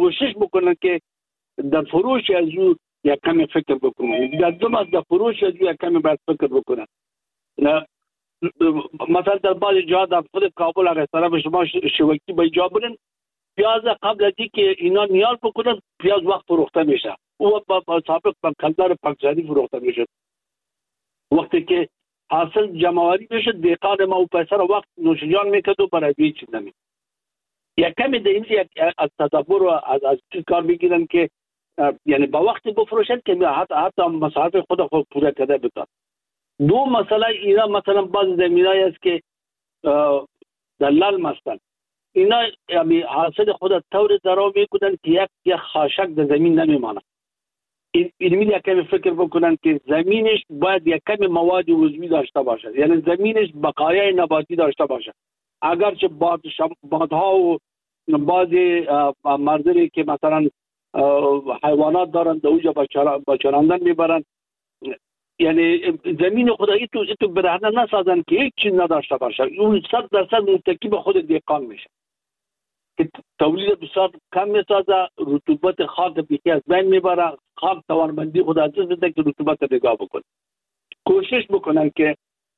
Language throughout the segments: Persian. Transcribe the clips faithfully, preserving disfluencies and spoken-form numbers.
کوشش بکنن که در فروش از او یک کمی فکر بکنن، در دم از در فروش از او یک کمی باید فکر بکنن. مثلا در بعض جاها در خود کابل اگر طرف شما شوکی به جا برن، پیاز قبل از اینکه اینا نیال بکنن پیاز وقت فروخته میشه، او با سابق با کلدار پاکزادی فروخته میشه. وقتی که حاصل جمعواری بشه دیقان ما و پیسه را وقت نوشجان میکرد و برای بیچ نمید. یک کمی در این از تدبر و از از کار بگیرن که یعنی با وقت بفروشن که حتی حتی مصارف خود خود پوره کرده بتان. دو مسئله اینا مثلا بعض زمینایی است که دلال مستن، اینا یعنی حاصل خود طور درو میکنن که یک یک خاشک در زمین نمیمانه. این این یک کمی فکر بکنن که زمینش باید یک کمی مواد عضوی داشته باشه، یعنی زمینش بقایای نباتی داشته باشه. اگرچه باد بادها و بعضی مردری که مثلا حیوانات دارن در اوجا با چراندن میبرن، یعنی زمین خدایی تو تو برهنه نسازن که هیچ چیز نداشته باشه، اون صد درصد متکی به خود دیقان میشه که تولید بسیار کم میسازه، رطوبت خاک بیخی از بین میبره، خاک توانمندی خود از دست که رطوبت نگاه بکنه. کوشش بکنن که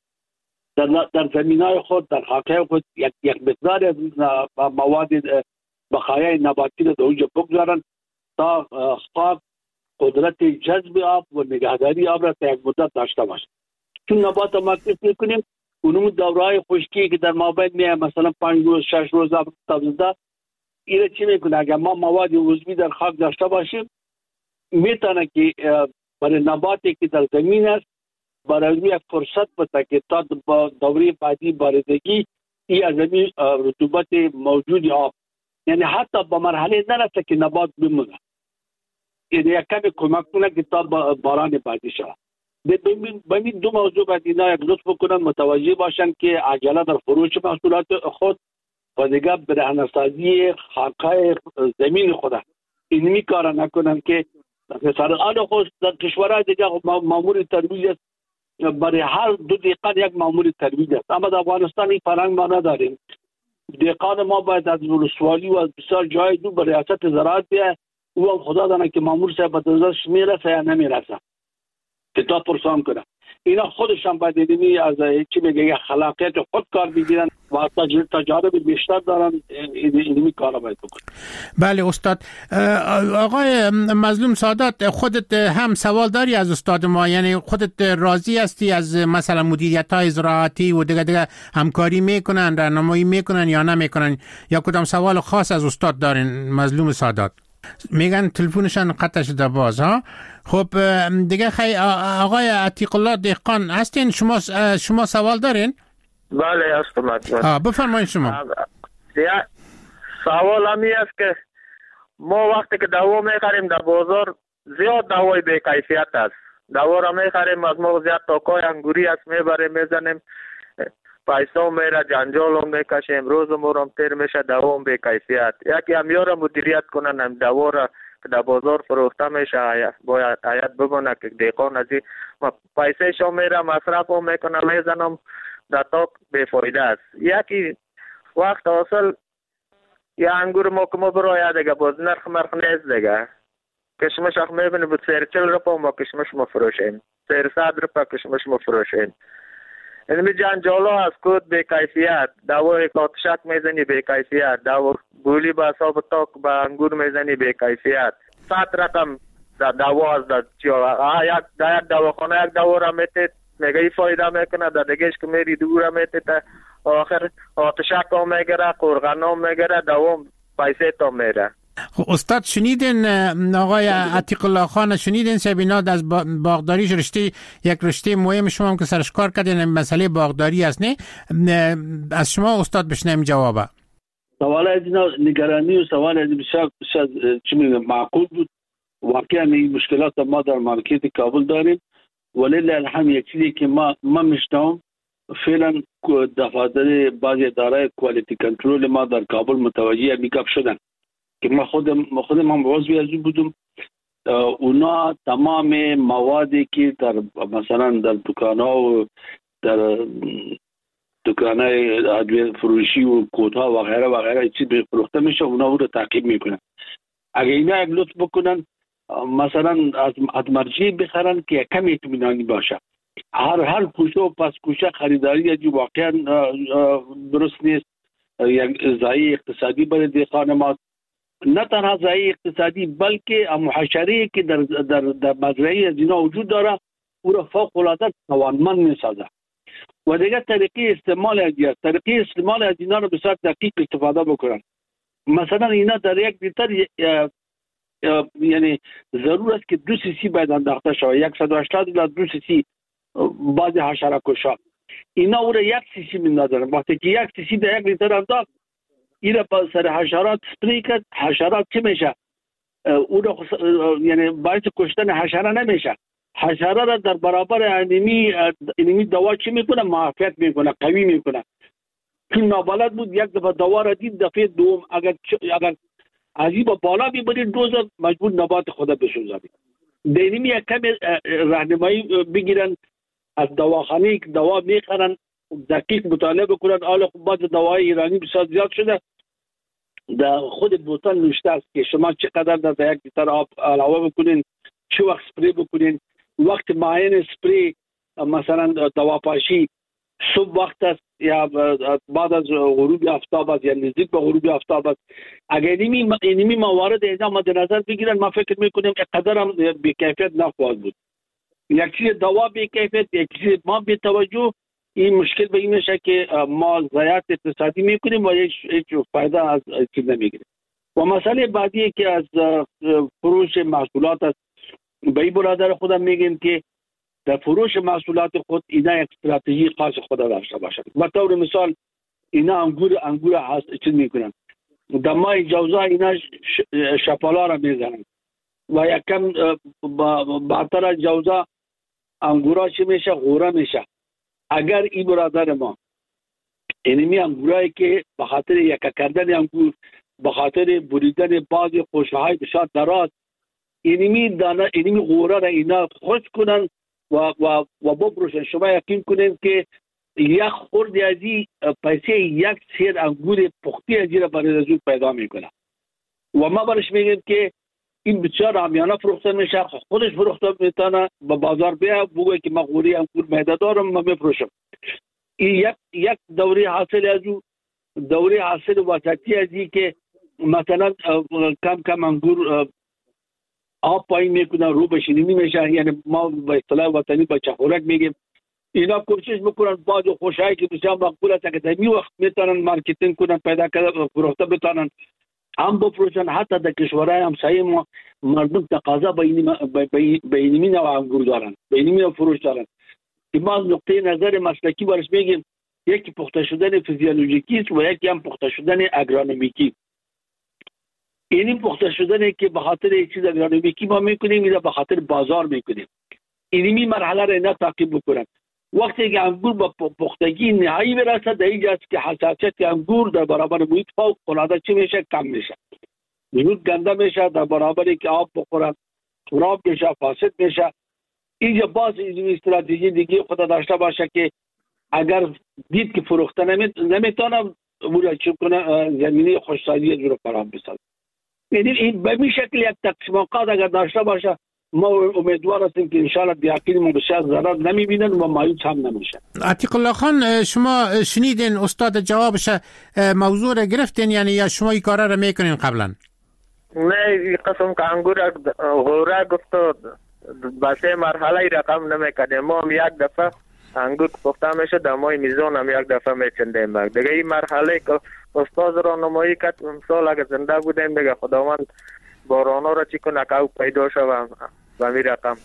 در در زمینای خود در خاکای خود یک یک مقدار از مواد بقایای نباتی رو در اونجا بگذارن تا خاک قدرت جذب آب و نگهداری آب را تا یک مدت داشته باشه. چون نبات ما کیف میکنیم اونم دورهای خشکی که در مابین میه مثلا پنج روز شش روز آب تازه ایره چی میکنه؟ اگر ما مواد عضوی در خاک داشته باشیم میتونه که برای نباتی که در زمین است برای یک فرصت بده که تا دوره بعدی باردگی این از زمین رطوبت موجود آب، یعنی حتی به مرحله نرسه که نبات بمونه، یعنی یک کمی کمک کنه که تا باران بعدی شود. به این دو موضوع باید اینا یک لطف بکنن، متوجه باشن که عجله در فروش محصولات خود و دیگه برهنه‌سازی خاکای زمین خود اینمی کار نکنن که سرعال خود در کشورهای دیگه مامور ترویج است، برای هر دو دقیقه یک مامور ترویج است، اما در افغانستان این فرهنگ ما نداریم. دقیقان ما باید از ولسوالی و از بسیار جای دو به ریاست زراعت بیه، او هم خدا دانه که مامور صاحب به دستش میرسه یا نمیرسه که تا پرسان کنه. اینا خودشان باید دیدنی از چی میگه خلاقیت خود کار بگیرن و تجارب بیشتر دارن، اینمی کارا باید بکنن. بله استاد. آقای مظلوم سادات، خودت هم سوال داری از استاد ما؟ یعنی خودت راضی هستی از مثلا مدیریت های زراعتی و دیگه دیگه همکاری میکنن، راهنمایی میکنن یا نمیکنن، یا کدام سوال خاص از استاد دارین مظلوم سادات؟ میگن تلفنشان قطع شده باز ها. خب دیگه خی آقای عتیق الله دهقان هستین، شما شما سوال دارین؟ بله هستم. ها بفرمایید شما. سوال همی است که ما وقتی که دوا میخریم در بازار زیاد دوای بی کیفیت است، دوا را میخریم از ما زیاد تاکای انگوری است میبریم میزنیم، پیسا میره، جنجال هم میکشیم، روز مرم تیر میشه، دوا هم بی کیفیت. یکی همیار مدیریت کنن هم دوا را که در بازار فروخته میشه باید عیت ببونه که دیقان از این پیسه شو میره مصرف هم میکنه میزنم در تاک بی فایده است. یکی وقت حاصل یا انگور ما که ما برای دیگه باز نرخ مرخ نیست دیگه، کشمش اخ میبینی بود سیر چل روپا ما کشمش ما فروشیم، سیر صد روپا کشمش ما فروشیم. اینمی جنجالا از کود بی کیفیت، دوای کاتشک میزنی بی کیفیت، دوا گولی با حساب تاک با انگور میزنی بی کیفیت، صد رقم دوا از دا چیا یک دا یک دواخانه یک دوا را میتید میگه ای فایده میکنه، در دیگهش که میری دور میتید آخر آتشک ها میگره، قرغن ها میگره، دوا پیسه تا میره. خب استاد شنیدین آقای عتیق الله خان، شنیدین سبینات از باغداریش رشته یک رشته مهم شما هم که سرش کار کردین مسئله باغداری است، نه از شما استاد بشنیم جوابه. سوال از نگرانی و سوال از بسیار بسیار چی میگم معقول بود. واقعا این مشکلات ما در مارکت کابل داریم، ولی الحمد یک چیزی که ما ما میشتم فعلا دفاتر بعضی اداره کوالیتی کنترل ما در کابل متوجه میکاپ شدن که ما خودم خودم هم عضوی از بودم. اونا تمام موادی که در مثلا در دکان‌ها و در دکان‌های ادویه فروشی و کودها و غیره و غیره چیز فروخته میشه اونا رو تعقیب میکنن. اگه اینا یک لطف بکنن مثلا از از مرجع بخرن که کم اطمینانی باشه. هر هر کوچه و پس کوچه خریداری جو واقعا درست نیست. یک ضایع اقتصادی برای دهقان ما، نه تنها ضایع اقتصادی بلکه محشره که در در در مزرعه از اینا وجود داره او را فوق العاده توانمند میسازه. و دیگه طریقه استعمال از اینا طریقه استعمال از اینا رو به صورت دقیق استفاده بکنن. مثلا اینا در یک لیتر یعنی ضرور است که دو سی سی باید انداخته شود، صد و هشتاد الی دو سی سی بعض حشره کشا اینا او را یک سی سی میندازن. وقتی که یک سی سی در یک لیتر انداخت این را با سر حشرات سپری کرد، حشرات چه میشه؟ او را یعنی باعث کشتن حشره نمیشه، حشره را در برابر انیمی انیمی دوا چی میکنه؟ معافیت میکنه، قوی میکنه. چون نابلد بود یک دفعه دوا را دید، دفعه دوم اگر اگر عجیب بالا میبرید دوز مجبور نبات خدا بسوزه. دینمی یک کم راهنمایی بگیرن از دواخانه که دوا میخرن، دقیق مطالعه بکنن. حالا خب بعض دوای ایرانی بسیار زیاد شده، در خود بوتل نوشته است که شما چقدر در یک لیتر آب علاوه بکنین، چه وقت سپری بکنین، وقت معین سپری مثلا دواپاشی صبح وقت است یا بعد از غروب آفتاب است یا نزدیک به غروب آفتاب است. اگر اینمی اینمی موارد اینا مد نظر بگیرن ما فکر میکنیم اینقدر هم بی کیفیت نخواهد بود. یک چیز دوا بی کیفیت، یک چیز ما بی توجه، این مشکل به این میشه که ما ضایعات اقتصادی میکنیم و هیچ هیچ فایده از چیز نمیگیریم. و مسئله بعدی که از فروش محصولات است، به این برادر خودم میگیم که در فروش محصولات خود اینا یک استراتژی خاص خود داشته باشند. به طور مثال اینا انگور انگور هست چیز میکنن، در ماه جوزا اینا شپالا را میزنن و یکم بعدتر از جوزا انگورا چی میشه؟ غوره میشه. اگر این برادر ما اینمی انگورایی که به خاطر یکا کردن انگور، به خاطر بریدن بعض خوشهای بسیار دراز، اینمی دانه اینمی غوره را اینا خوش کنن و و و بفروشن، شما یقین کنین که یک خورد از این پیسه یک سیر انگور پختی از این برای رزول پیدا میکنه. و ما برش میگیم که این بسیار عامیانه فروخته میشه، خودش فروخته میتونه به بازار بیا بگوی که من غوری انگور میده دارم من میفروشم. این یک یک دوره حاصل از او دوره حاصل وسطی از این که مثلا کم کم انگور آب پایین میکنن رو بشینی میشه، یعنی ما به اصطلاح وطنی بچه خورک میگیم. اینا کوشش میکنن بعض خوشایی که بسیار مقبول است که در این وقت میتونن مارکتینگ کنن، پیدا کردن فروخته بتونن هم بفروشن. حتی در کشورهای همسایه ما مردم تقاضا به اینمی نوع انگور دارن، به اینمی نوع فروش دارن. ما از نقطه نظر مسلکی برش میگیم یکی پخته شدن فیزیولوژیکی است و یکی هم پخته شدن اگرونومیکی. اینی پخته شدنه که به خاطر یک چیز اگرونومیکی ما میکنیم، اینا به خاطر بازار میکنیم. اینمی مرحله را اینا تعقیب بکنن. وقتی که انگور با پختگی نهایی برسه در اینجاست که حساسیت انگور در برابر محیط فوق العاده چی میشه؟ کم میشه. محیط گنده میشه، در برابری که آب بخورن خراب میشه، فاسد میشه. اینجا باز این استراتژی دیگه خود داشته باشه که اگر دید که فروخته نمیتونه اون چی کنه زمینه خوشسالی رو فراهم بسازه. یعنی این به این شکل یک تقسیمات اگر داشته باشه ما امیدوار هستیم که انشاءالله دیاقین ما بسیار ضرر نمیبینن و مایوس هم نمیشن. عتیق الله خان شما شنیدین استاد جوابش موضوع را گرفتین یعنی یا شما این کارا را میکنین قبلا؟ نه این قسم که انگور غوره گفت با سه مرحله رقم نمیکنیم. ما هم یک دفعه انگور پخته میشه در ماه میزان هم یک دفعه میچندیم. دیگه این مرحله که استاد راهنمایی کرد مثال اگه زنده بودیم دیگه خداوند بارانا را چی کنه که او پیدا شوم و می رقم.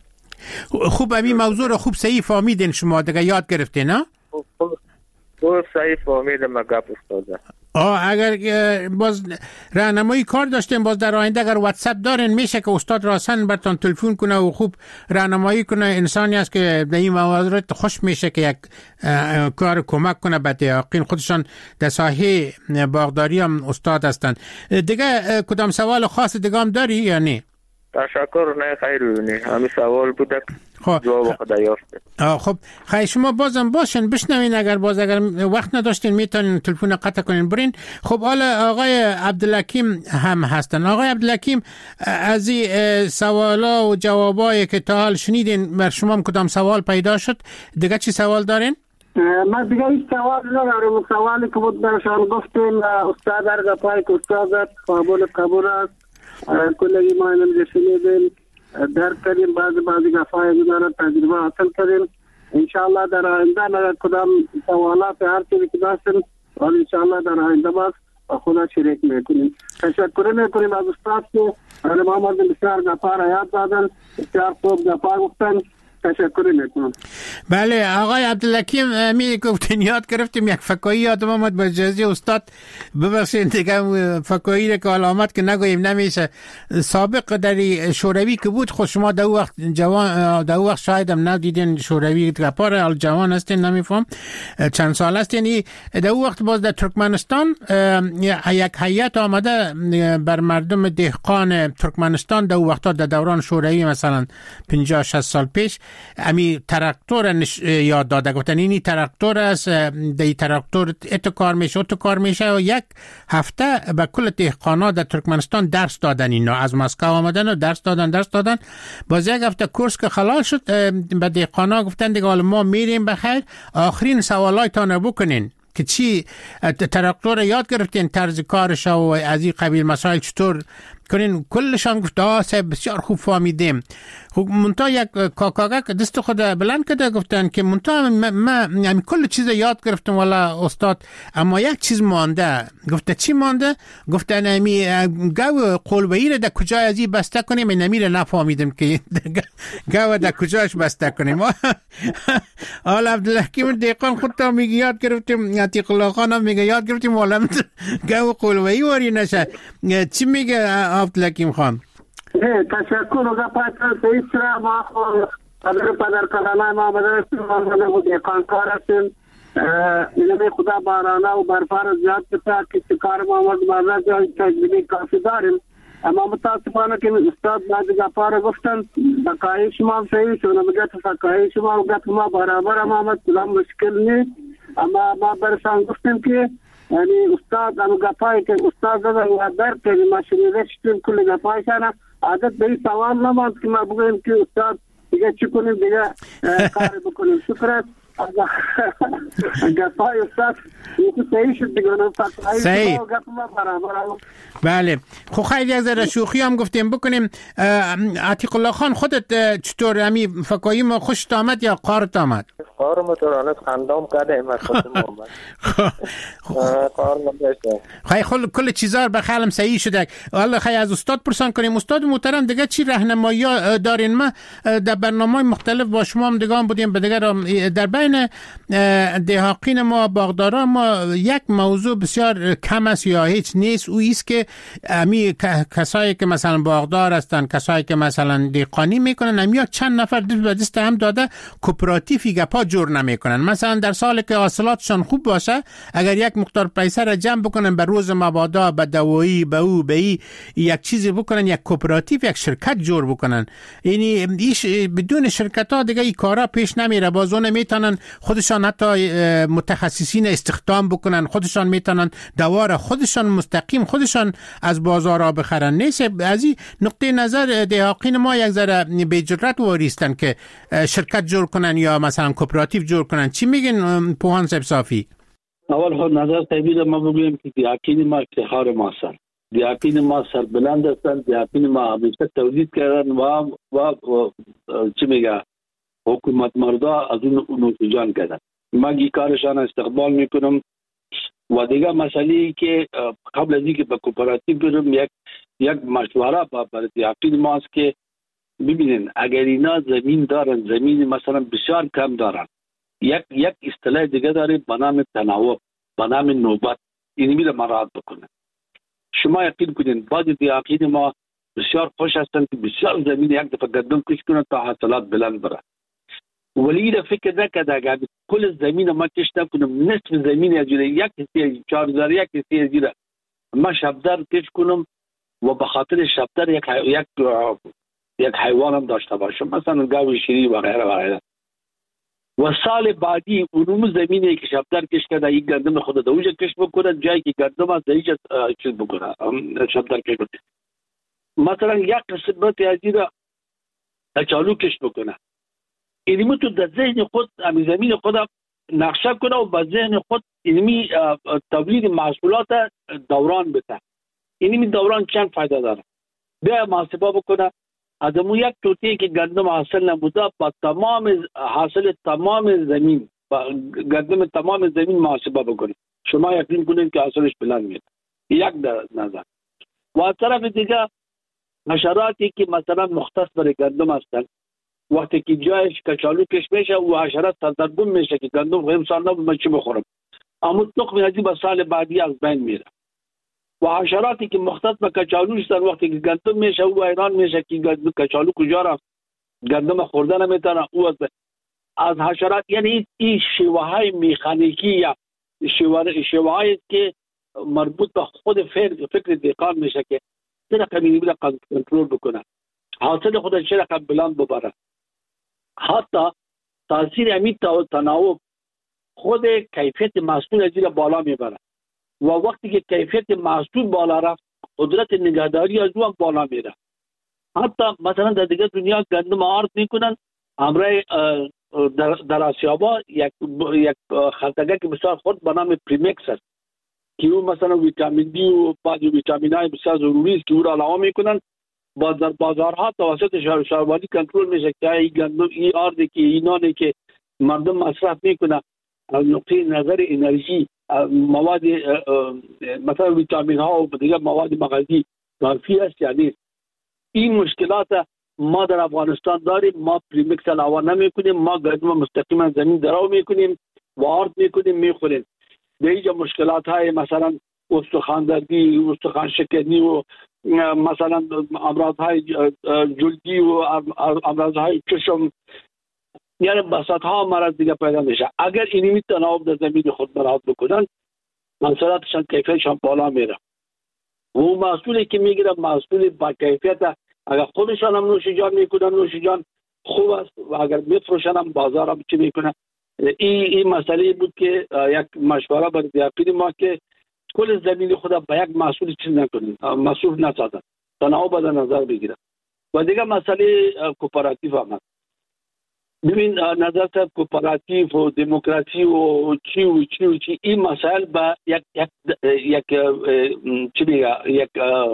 خوب همین موضوع رو خوب صحیح فهمیدین شما دیگه یاد گرفتین نه؟ خوب خوب صحیح فهمیدم گپ استاد. آه اگر باز راهنمایی کار داشتیم باز در آینده اگر واتساپ دارین میشه که استاد راسن براتون تلفن کنه و خوب راهنمایی کنه. انسانی است که در این موارد خوش میشه که یک کار کمک کنه به دیاقین، خودشان در ساحه باغداری هم استاد هستند. دیگه کدام سوال خاص دیگه هم داری یا نه؟ تشکر، نه خیر ببینی همین سوال بود. خب جواب خدا یافته. خب خیلی شما بازم باشین بشنوین، اگر باز اگر وقت نداشتین میتونین تلفن قطع کنین برین. خب حالا آقای عبدالحکیم هم هستن. آقای عبدالحکیم، از این سوالا و جوابایی که تا حال شنیدین بر شما هم کدام سوال پیدا شد؟ دیگه چی سوال دارین؟ من دیگه هیچ سوال ندارم. سوالی که بود برشان گفتیم استاد در گپایی که استاد قبول قبول است، کلگی ما اینم شنیدیم، درک کردیم، بعضی بعضی گپایی دارن تجربه حاصل کردیم. انشاءالله در آینده اگر کدام سوالات هر چیزی که داشتیم انشاءالله در آینده باز خدا شریک میکنیم. تشکر میکنیم از استاد که محمد بسیار گپا را یاد دادن، بسیار خوب گپا گفتن. تشکر میکنم. بله آقای عبدالحکیم، می گفتین یاد گرفتیم یک فکایی یادم آمد با اجازه استاد ببخشید دیگه فکایی که علامت که نگوییم نمیشه. سابق در شوروی که بود، خود شما در وقت جوان در وقت شاید هم ندیدین شوروی گپار، ال جوان هستین نمیفهم چند سال هستین. در وقت باز در ترکمنستان یک هیئت آمده بر مردم دهقان ترکمنستان در وقت در دوران شوروی مثلا پنجاه شصت سال پیش امی تراکتور یاد داده، گفتن اینی تراکتور است، دی تراکتور ات کار میشه ات کار میشه و یک هفته به کل دهقانا در ترکمنستان درس دادن. اینا از مسکو آمدن و درس دادن درس دادن باز یک هفته کورس که خلاص شد به دهقانا گفتن دیگه حالا ما میریم بخیر، آخرین سوالایتان بکنین که چی تراکتور یاد گرفتین، طرز کارش و از این قبیل مسائل چطور کنین. کلشان گفت آه صاحب بسیار خوب فهمیدیم. خب منتها یک کاکاگا که دست خود بلند کرده گفتن که منتها ما یعنی کل چیز یاد گرفتم والا استاد، اما یک چیز مانده. گفته چی مانده؟ گفته نمی گاو قلبه‌ای را در کجا ازی بسته کنیم؟ نمیره نفهمیدم که گاو در کجاش بسته کنیم. آل عبدالحکیم دهقان خود تا میگه یاد گرفتیم، عتیق الله خان هم میگه یاد گرفتیم، والا گاو قلبه‌ای واری نشه. چی میگه عبدالحکیم خان؟ تشکر و گپاتان سعید سرا ما پدر پدر کلانای ما بدرستیم ما بود یکان کار هستیم. اینمی خدا بارانه و برفار زیاد بسا کسی کار ما آمد مارده جای تجربی کافی داریم، اما متاسفانه که استاد بعد گپا را گفتن بقایی شما هم صحیح شونه بگت فقایی شما و گپ ما برابر هم آمد کلام مشکل نیست، اما ما برشان گفتیم که یعنی استاد هم گپایی که استاد دادن و درک کنیم ما شنیده شدیم کل گپایشان عادت به این سوال نماند که ما بگویم که استاد دیگه چی کنیم دیگه کار بکنیم. شکرت گپای استاد یکی صحیح شد دیگه صحیح. گپ ما برابر هم. بله خب خیلی از ذره شوخی هم گفتیم بکنیم. عتیق الله خان خودت چطور همی فکایی ما خوشت آمد یا قارت آمد؟ قار مترانت خندام کرده ما خودم آمد قار نباشته خیلی خل کل چیزا به خیالم صحیح شده. والله خیلی از استاد پرسان کنیم. استاد محترم دیگه چی راهنمایی دارین؟ ما در برنامه‌های مختلف با شما هم دیگه هم بودیم، به دیگه در بین دهاقین ما باغداران ما یک موضوع بسیار کم است یا هیچ نیست، او است که امی کسایی که مثلا باغدار هستن، کسایی که مثلا دهقانی میکنن، امیا چند نفر دست به دست هم داده کوپراتیوی گپا جور نمیکنن. مثلا در سال که حاصلاتشون خوب باشه اگر یک مقدار پیسه را جمع بکنن به روز مبادا، به دوایی، به او به ای یک چیزی بکنن، یک کوپراتیو یک شرکت جور بکنن. یعنی ایش بدون شرکت ها دیگه این کارا پیش نمیره. بازون میتونن خودشان حتی متخصصین استخدام بکنن، خودشان میتونن دوار خودشان مستقیم خودشان از بازارها بخرن. نیست از این نقطه نظر دهاقین ما یک ذره به جرأت واریستن که شرکت جور کنن یا مثلا کوپراتیو جور کنن. چی میگن پوهان صاحب صافی؟ اول خود نظر طبیعی ما بگویم که دهاقین ما افتخار ما هستند. دهاقین ما سربلند هستند. دهاقین ما همیشه تولید کردن و و چی میگه حکومت مردا از اون نوجوان کردن. ما این کارشان استقبال میکنم. و دیگه مسئله که قبل از اینکه به کوپراتیو برم یک یک مشوره با دهاقین ما است که ببینین اگر اینا زمین دارن، زمین مثلا بسیار کم دارن، یک یک اصطلاح دیگه داره به نام تناوب، به نام نوبت، اینی میره مراعات بکنه. شما یقین کنین بعض دهاقین ما بسیار خوش هستن که بسیار زمین یک دفعه قدم کش کنن تا حاصلات بلند بره، ولی اینا فکر نکرده اگر کل زمین ما کش نکنم نصف زمین از یک حصه چهار هزار یک حصه زیره ما شبدر کش کنم و به خاطر شبدر یک یک یک حیوان هم داشته باشه، مثلا گاو شیری و غیره و غیره. و سال بعدی اونم زمینی که شبدر کش کرده این گندم خود دوجه کش بکنه، جایی که گندم از دیجه چیز بکنه شبدر کش بکنه. مثلا یک قسمت ازی را کچالو کش بکنه. اینمی تو در ذهن خود امی زمین خود نقشه کنه و با ذهن خود اینمی تولید محصولات دوران بده. اینمی دوران چند فایده داره؟ بیا محاسبه بکنه از امون یک توتی که گندم حاصل نبوده با تمام حاصل تمام زمین با گندم تمام زمین محاسبه بکنه، شما یقین کنید که حاصلش بلند میاد. یک نظر. و از طرف دیگه حشراتی که مثلا مختص برای گندم هستند، وقتی که جایش کچالو کش میشه و حشرات سردرگم میشه که گندم انسان نبود چی بخورم، اما تخم ازی به سال بعدی از بین میره. و حشراتی که مختص به کچالو هستند وقتی که گندم میشه و ایران میشه که کچالو کجا رفت گندم خورده نمیتونه او از از حشرات، یعنی این شیوه های میخانیکی یا شیوه شیوه هایی که مربوط به خود فکر فکر دهقان میشه که چه رقم اینی بلا کنترل بکنه، حاصل خودش چه رقم بلند ببره. حتی تاثیر امی تناوب خود کیفیت محصول از را بالا میبره و وقتی که کیفیت محصول بالا رفت قدرت نگهداری از او هم بالا میره. حتی مثلا در دیگه دنیا گندم آرد میکنن، همراه در, در آسیابا یک یک خلطگه که بسیار خود به نام پریمکس است که او مثلا ویتامین دی و بعضی ویتامین های بسیار ضروری است که او را علاوه میکنن، با در بازارها توسط شهروانی کنترل میشه که این گندم این آردی که اینانی که مردم مصرف میکنه از نقطه نظر انرژی مواد مثلا ویتامین ها و دیگر مواد مغذی کافی است. یعنی این مشکلات ما در افغانستان داریم، ما پریمکس علاوه نمیکنیم، ما گندم مستقیما زمین درو میکنیم و آرد میکنیم میخوریم. به اینجا مشکلات های مثلا استخوان دردی، استخوان شکنی و مثلا امراض های جلدی و امراض های چشم، یعنی بساط ها مرض دیگه پیدا میشه. اگر اینمی تناوب در زمین خود مراعات بکنن محصولاتشان کیفیتشان بالا میره و اون محصولی که میگیرن محصول با کیفیت، اگر خودشان هم نوش جان میکنن نوش جان خوب است و اگر میفروشن هم بازار هم چی میکنن. این این مسئله بود که یک مشوره بر دیاپید ما که کل زمین خدا به یک محصول چیز نکنیم، مصروف نسازن، تناوب در نظر بگیرن. و دیگه مسئله کوپراتیو هم هست. ببین نظر تا کوپراتیو و دموکراسی و چی و چی و چی این مسائل با یک یک یک چی میگه یک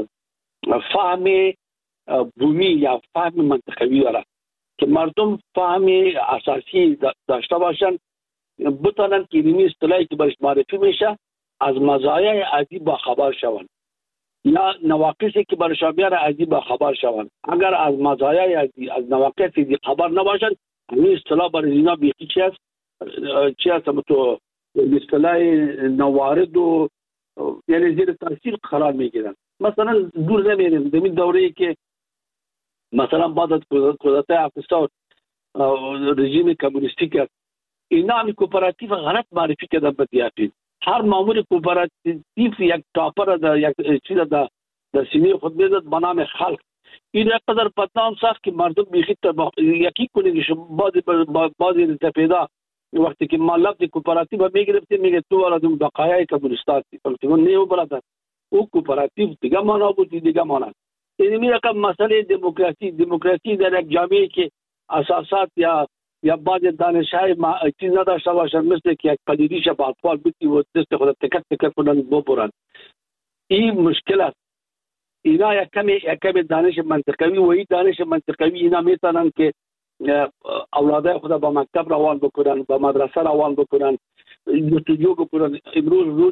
فهم بومی یا فهم منطقوی داره که مردم فهم اساسی داشته باشن، بتونن که اینی اصطلاحی که برش معرفی میشه از مزایای ازی با خبر شوند یا نواقصی که برشان بیاره ازی با خبر شوند. اگر از مزایای ازی از نواقصی خبر نباشن این اصطلاح برای اینا بیخی چی هست چی هست تو اصطلاح نوارد و یعنی زیر تاثیر قرار میگیرن. مثلا دور نمیریم زمین دوره‌ای که مثلا بعد از کودتای افغانستان رژیم کمونیستی کرد، اینا هم کوپراتیو غلط معرفی کردن به دیاپید. هر مامور کوپراتیو یک تاپر در یک چیز در در سینه خود میزد به نام خلق. این یک قدر بدنام ساخت که مردم بیخی یکی کنید که بعضی بعضی پیدا وقتی که ما لفظ کوپراتیو میگرفتیم میگه تو از اون بقایای کمونیستی هستی، نه برادر او کوپراتیو دیگه معنا بود دیگه معنا. این رقم مسئله دموکراسی دموکراسی در یک جامعه که اساسات یا یا بعض دانش‌های چیز نداشته باشن مثل که یک پدیدیش با اطفال بیتی و دست خود تکت تکت کنن ببرن، این مشکل است. اینا یک کمی یک کمی دانش منطقوی و این دانش منطقوی اینا میتونن که اولادای خود با مکتب روان بکنن، با مدرسه روان بکنن، جستجو بکنن. امروز روز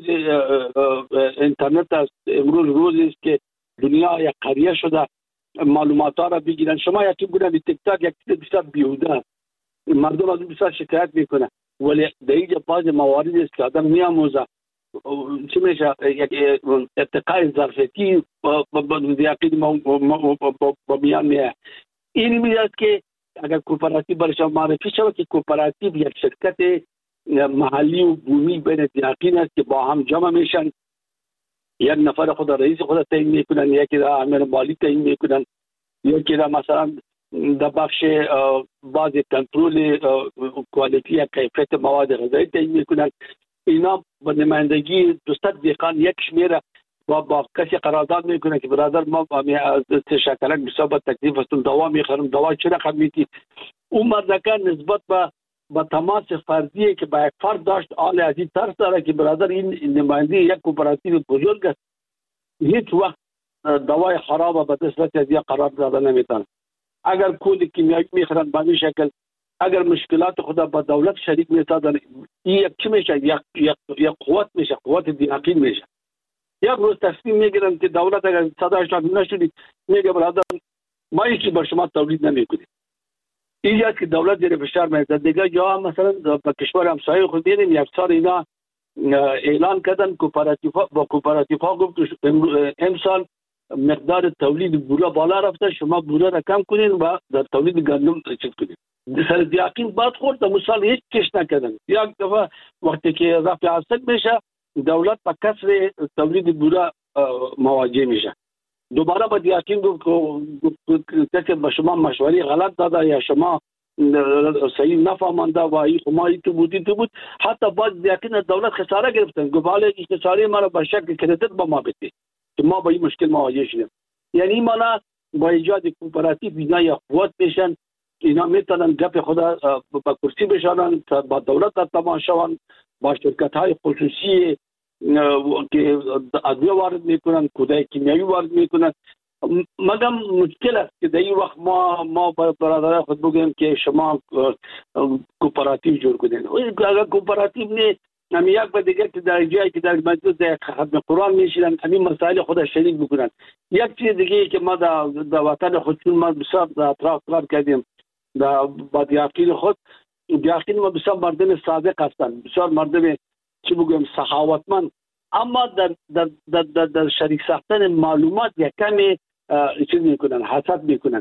اینترنت است، امروز روزی است که دنیا یک قریه شده، معلومات ها را بگیرن. شما یکی بودن تیک تاک یک چیز بسیار بیهوده، مردم از اون بسیار شکایت میکنه، ولی در اینجا بعض موارد است که آدم میاموزه چی میشه یک ارتقای ظرفیتی با دیاپید با میان میه. این میاد که اگر کوپراتیو برش معرفی شود که کوپراتیو یک شرکت محلی و بومی بین دیاپید است که با هم جمع میشن، یک نفر خود رئیس خود تعیین میکنن، یکی را امیر مالی تعیین میکنن، یکی را مثلا در بخش باز کنترل کوالیتی یا کیفیت مواد غذایی تعیین میکنند. اینا با نمایندگی دوستت دیقان یک شمیر با با کسی قرارداد میکنه که برادر ما از شکلک بسیار با تکلیف هستم دوا میخرم، دوا چه رقم میتی. اون مردکه نسبت به با تماس فردی که با یک فرد داشت آل از این ترس داره که برادر این نماینده یک کوپراتیو بزرگ است، هیچ وقت دوای خراب به دست از یک قرار داده نمیتن. اگر کود کیمیایی میخرن به این شکل، اگر مشکلات خدا با دولت شریک میسازن، این یک چی میشه؟ یک یک یک قوت میشه، قوت دیاقی میشه. یک روز تصمیم میگیرن که دولت اگر صداش نشدید میگه برادر ما هیچی با شما تولید نمیکنیم. این است که دولت زیر فشار میاد. دیگه یا مثلا با کشور همسایه خود دیدیم یک سال اینا اعلان کردن کوپراتیو با کوپراتیو ها گفت امسال مقدار تولید بوره بالا رفته، شما بوره را کم کنین و در تولید گندم چیز کنین. سر دیاقین بعد خورد مثال هیچ کش نکردن. یک دفعه وقتی که رفع حاصل میشه دولت با کسر تولید بوره مواجه میشه. دوباره با دیاقین گفت که با شما مشوری غلط داده یا شما صحیح نفهمانده و این خمایی تو بودی تو بود. حتی باز دیاقین دولت خساره گرفتن، گفت حالا این خساره ما را به شکل کردیت با ما بدید که ما با این مشکل مواجه شدیم. یعنی مانا با ایجاد کوپراتیو اینا یا قوت میشن، اینا میتونن گپ خدا با کرسی بشارن، با دولت تماشاوان، با شرکت های خصوصی که ادویه وارد میکنن، کودای کیمیایی وارد میکنن. مگم مشکل است که در این وقت ما ما برادران خود بگیم که شما کوپراتیو جور کنین. اگر کوپراتیو نه نمی یک به دیگر که در جایی که در مجلس در ختم قرآن میشیدن همین مسائل خود شریک بکنن. یک چیز دیگه که ما در وطن خودشون ما بسیار در اطراف کار کردیم در با دیاقین خود، دیاقین ما بسیار مردم صادق هستند، بسیار مردم چی بگویم سخاوتمند، اما در در در, در, در شریک ساختن معلومات یک کمی چیز میکنن، حسد میکنن.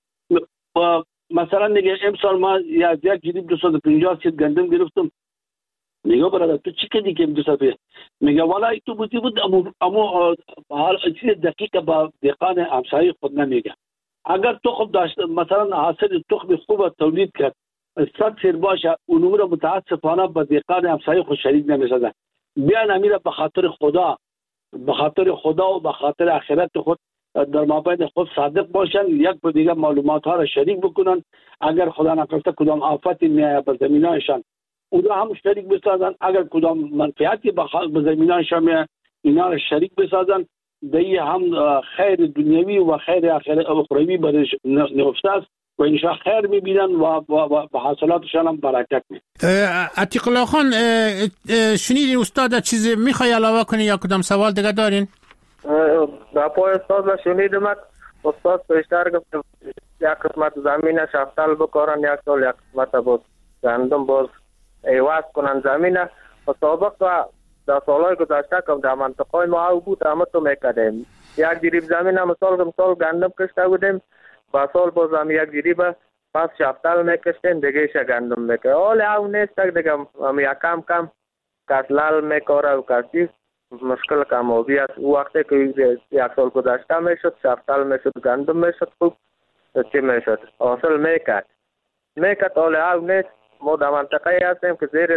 مثلا میگه امسال ما یا یک جریب دویست و پنجاه سیت گندم گرفتم. میگه برادر تو چی کردی که دویست و پنجاه؟ میگه والا تو بودی بود اما اما حال چیز دقیق با دهقان همسایه خود نمیگه. اگر تو خوب داشت مثلا حاصل تخم خوب تولید کرد صد سر باشه، اون رو متاسفانه با دهقان همسایه خود شریک نمیسازه. بیان امیر به خاطر خدا به خاطر خدا و به خاطر آخرت خود در مابین خود صادق باشن، یک به دیگر معلومات ها را شریک بکنن. اگر خدا نخواسته کدام آفتی میاد به زمینایشان او را هم شریک بسازن، اگر کدام منفعتی به زمینایشان میاد اینا را شریک بسازن. دی هم خیر دنیوی و خیر اخروی برش نفته است و انشاء خیر میبینن و به حاصلاتشان هم برکت می. عتیق الله خان شنیدین استاد چیزی میخوای علاوه کنی یا کدام سوال دیگه دارین؟ در پای استاد شنیدم استاد بیشتر گفت یک قسمت زمین شفتل بکارن، یک سال یک قسمت باز گندم باز ایواز کنن زمین. و سابق و در سالهای گذشته که در منطقه ما او بود اما تو میکردیم یک جریب زمین هم سال مثال گندم کشته بودیم، با سال باز هم یک جریب پس شفتل میکشتیم دیگه ایشه گندم میکرد. حال او نیست دیگه هم یک کم کم کسلال میکاره و کسی مشکل کمابی است. او وقتی که یک سال گذشته میشد شفتل میشد گندم میشد خوب چی میشد حاصل میکرد میکرد. حال او نیست. ما در منطقه هستیم که زیر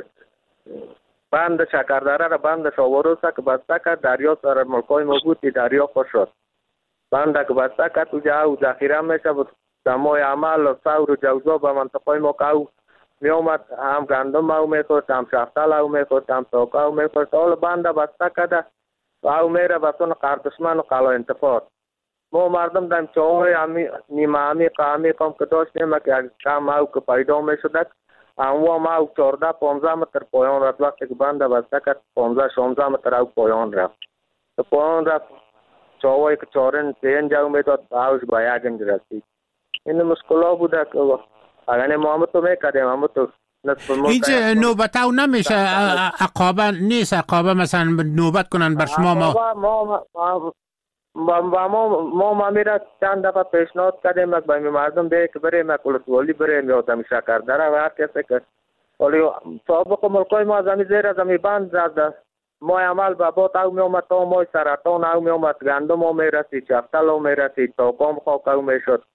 بند شکردره را بندش آوروسه که بسته کرد دریا سر ملکای ما بود دریا خوش شد. بنده که بسته کرد اوجا او ذخیره میشه بود دمای عمل و سور و جوزا به منطقه ما که او می آمد هم گندم او میخورد هم شفتل او میخورد هم ساکه او میخورد. حال بنده بسته کرده و او میره بسون قردشمن و قلا انتفاع. ما مردم دم چاهای نیمه عمیق عمیق هم که داشتیم که کم او که پیدا میشد اموا ما او چهارده پانزده متر پایان رفت. وقتی که بنده بسته کرد پانزده شانزده متر او پایان رفت. پایان رفت چاوایی که چارن پین جاو میداد اوش با یکن رسید. این مشکلا بوده که اگر ما هم تو میکردیم هم تو اینجا نوبت او نمیشه عقابه نیست عقابه مثلا نوبت کنن بر شما ما ما ما ما ما ما میره چند دفعه پیشنهاد کردیم که به مردم ده که بریم کلسوالی بریم یا دم شکردره و هر کسی که ولی سابق ملکای ما زمین زیر زمین بند زده ما عمل به بات او می اومد تا ما سرطان او می اومد گندم او می رسید شفتل او می رسید تاکام خاک او می شد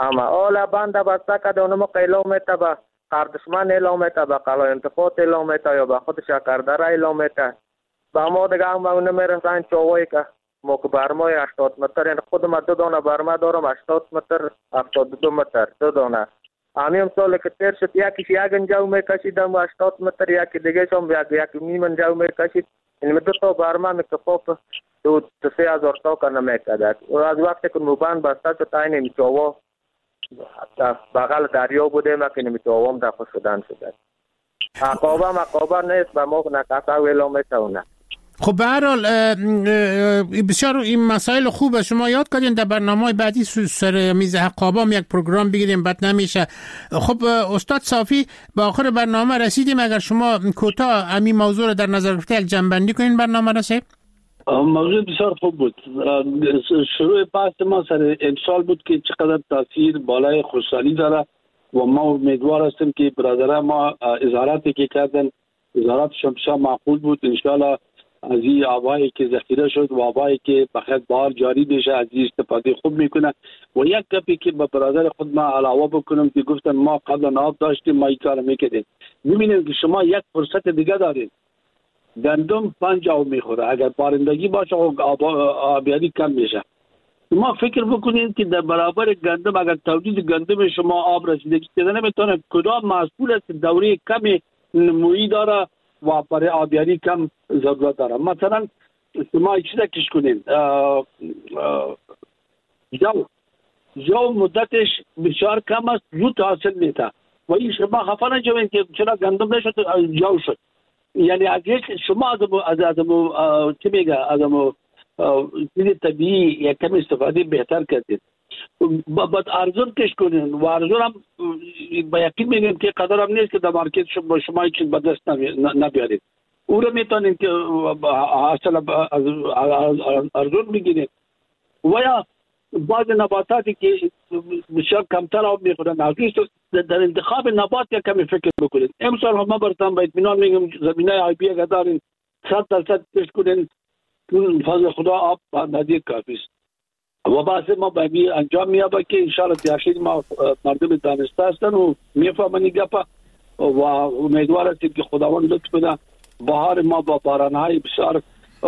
اما اولا بند بسته که دونم قیلو میتا با قردشمن ایلو میتا با قلو انتفاط ایلو میتا یا با خود شکردره ایلو میتا با ما دیگه هم باونه میرسن چووی که موک برمای هشتاد متر یعنی خود ما دو دونه برما دارم هشتاد متر هفتاد دو متر دو دونه همیم سال که تیر شد یکیش یک انجاو میکشیدم هشتاد متر یکی دیگه شم یک یک نیم انجاو میکشید این دو تا برما میکفاف دو سه هزار تا کنه میکدد و از وقتی که موبان بسته شد این میچووا بغل دریا بوده ما که نمیچووام دفع شدن شده عقابه مقابه نیست به ما نکسه ویلو میتونه. خب به هر حال بسیار این مسائل خوبه شما یاد کردین در برنامه بعدی سر میز عقابه یک پروگرام بگیریم بد نمیشه. خب استاد صافی به آخر برنامه رسیدیم اگر شما کوتاه همین موضوع رو در نظر گرفته یک جنبندی کنین برنامه رسید. موضوع بسیار خوب بود. شروع بحث ما سر امسال بود که چقدر تاثیر بالای خوشحالی داره و ما امیدوار هستیم که برادران ما اظهاراتی که کردن اظهاراتشون بسیار معقول بود. انشاءالله از این آبایی که ذخیره شد و آبایی که بخیر بار جاری بشه از این استفاده خوب میکنه. و یک گپی که به برادر خود ما علاوه بکنم که گفتن ما قبل آب داشتیم ما این کار میکردیم. میبینیم که شما یک فرصت دیگه دارید. گندم پنج آب میخوره اگر بارندگی باشه آبیاری کم میشه. ما فکر بکنید که در برابر گندم اگر تولید گندم شما آب رسیدگی پیدا نمیتونه کدام مسئول است دوره کم نمویی داره و برای آبیاری کم ضرورت داره. مثلا شما چیز کش کنید جو جو مدتش بسیار کم است زود حاصل میده و این شما خفه نشوید که چرا گندم نشد جو شد. یعنی اگر شما از از از چی میگه از چیز طبیعی یک کم استفاده بهتر کردید بعد ارزون کش کنین و ارزون هم با یقین میگم که قدر هم نیست که در مارکت شما شما هیچ به دست نبیارید. او رو میتونین که حاصل ارزون بگیرید و یا بعض نباتاتی که بسیار کمتر آب میخورن عزیز در انتخاب نبات یک کمی فکر بکنید. امسال هم ما براتون با اطمینان میگم زمینه آبی اگر دارین صد درصد کش کنین فضل خدا آب نزدیک کافی است و بعض ما به انجام میابه که انشاءالله تیاشید ما مردم دانسته هستن و میفهمن این گپا و امیدوار هستیم که خداوند لطف کنه بهار ما با بارانهای بسیار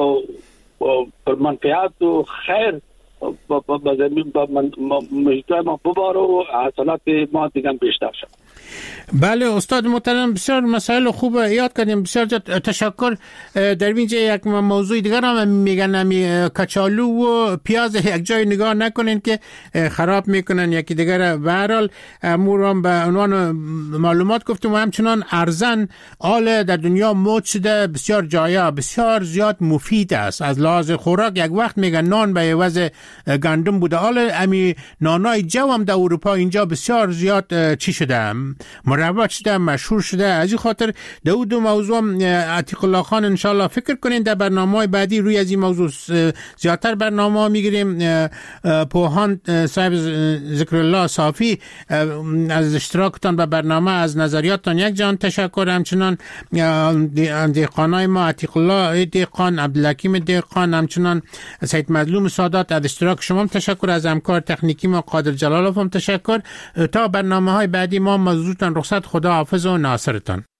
پر منفعت و خیر با زمین با محیط ما بباره و حاصلات ما دیگه بیشتر شد. بله استاد محترم بسیار مسائل خوب یاد کردیم. بسیار تشکر. در اینجا یک موضوع دیگر هم میگن همی کچالو و پیاز یک جای نگاه نکنین که خراب میکنن یکی دیگر. به هر حال امورم به عنوان معلومات گفتم و همچنان ارزن آل در دنیا موج شده بسیار جایا بسیار زیاد مفید است از لحاظ خوراک. یک وقت میگن نان به عوض گندم بوده آل امی نانای جو هم در اروپا اینجا بسیار زیاد چی شده مروج شده مشهور شده. از این خاطر دو دو موضوع عتیق الله خان انشالله فکر کنین در برنامه بعدی روی از این موضوع زیادتر برنامه میگیریم. پوهان صاحب ذکر الله صافی از اشتراکتان به برنامه از نظریاتتان یک جان تشکر. همچنان دیقانای ما عتیق الله دیقان عبدالحکیم دیقان همچنان سید مظلوم سادات از اشتراک شما تشکر. از همکار تکنیکی ما قادر جلالوف هم تشکر. تا برنامه های بعدی ما موضوعتان رخصت خدا حافظ و ناصرتان.